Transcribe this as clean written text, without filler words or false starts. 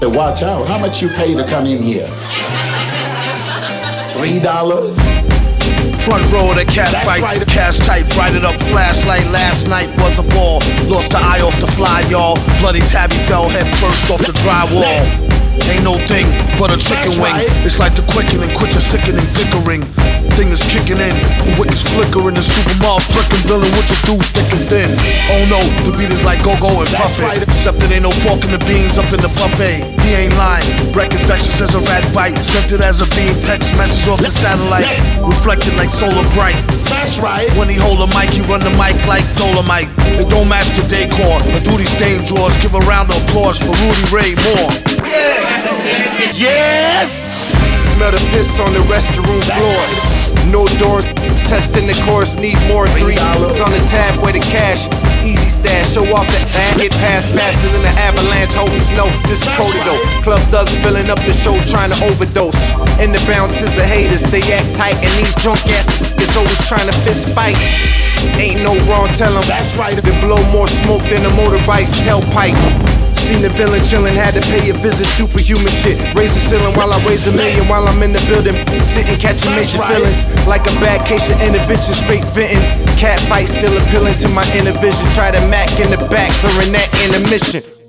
Watch out. How much you pay to come in here? $3? Front row of the cat fight, right. Cash tight, brighted up flashlight. Last night was a ball. Lost the eye off the fly, y'all. Bloody tabby fell head first off the drywall. Ain't no thing but a chicken wing. It's like the quickening, quit your sickening bickering. Thing is kicking in, the wicked's flickering. The super motherfucking villain, what you do, thick and thin. Oh no, the beat is like go-go and puff it. Except it ain't no pork in the beans up in the buffet. He ain't lying, wreck infectious as a rat bite. Sent it as a beam, text message off the satellite. Reflected like solar bright. That's right. When he hold a mic, he run the mic like Dolomite. It don't match the decor, but do these stain drawers. Give a round of applause for Rudy Ray Moore. Yes! Smell the piss on the restroom floor. No doors, testing the course, need more. $3 on the tab, where the cash. Easy stash, show off the ad. Get past faster than the avalanche, holding snow. This is Codigo. Club thugs filling up the show, trying to overdose. And the bounces of haters, they act tight. And these drunk is always trying to fist fight. Ain't no wrong, tell them. That's right. They blow more smoke than a motorbike's tailpipe. Seen the villain chillin', had to pay a visit, superhuman shit. Raise the ceiling while I raise a million, while I'm in the building. Sitting, catching major feelings, like a bad case of intervention, straight venting. Cat fight still appealing to my inner vision. Try to Mac in the back during that intermission.